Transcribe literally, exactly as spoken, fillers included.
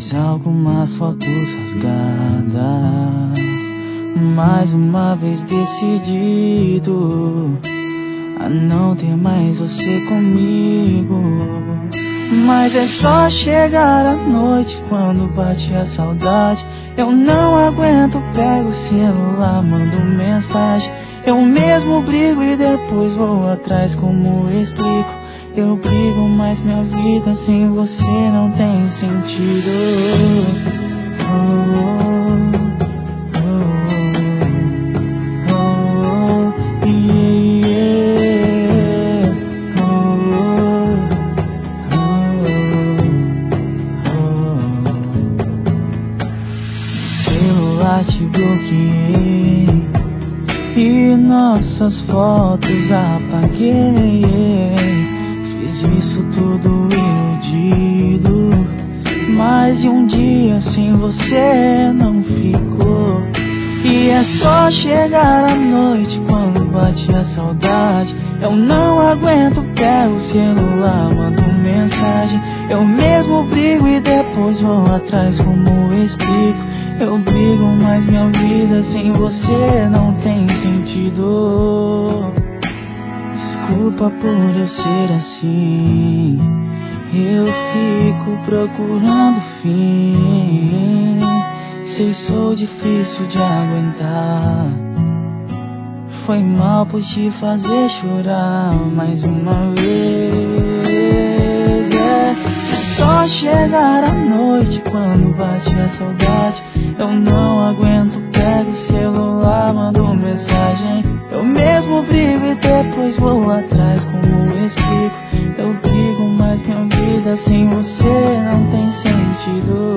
fiz algumas fotos rasgadas, mais uma vez decidido a não ter mais você comigo. Mas é só chegar à noite, quando bate a saudade, eu não aguento, pego o celular, mando mensagem. Eu mesmo brigo e depois vou atrás, como explico? Eu brigo, mas minha vida sem você não tem sentido. Oh, oh, oh, oh, yeah, yeah. Oh, oh, oh, oh. Celular te bloqueei e nossas fotos apaguei. Fiz isso tudo iludido, mas de um dia sem você não ficou. E é só chegar à noite, quando bate a saudade, eu não aguento, pego o celular, mando mensagem. Eu mesmo brigo e depois vou atrás, como explico? Eu brigo, mas minha vida sem você não tem sentido. Desculpa por eu ser assim, eu fico procurando fim. Sei, sou difícil de aguentar. Foi mal por te fazer chorar mais uma vez. É, é só chegar à noite, quando bate a saudade, eu não aguento, pego o celular, mando mensagem. Eu mesmo brigo e depois vou atrás, como explico? Eu brigo, mas minha vida sem você não tem sentido.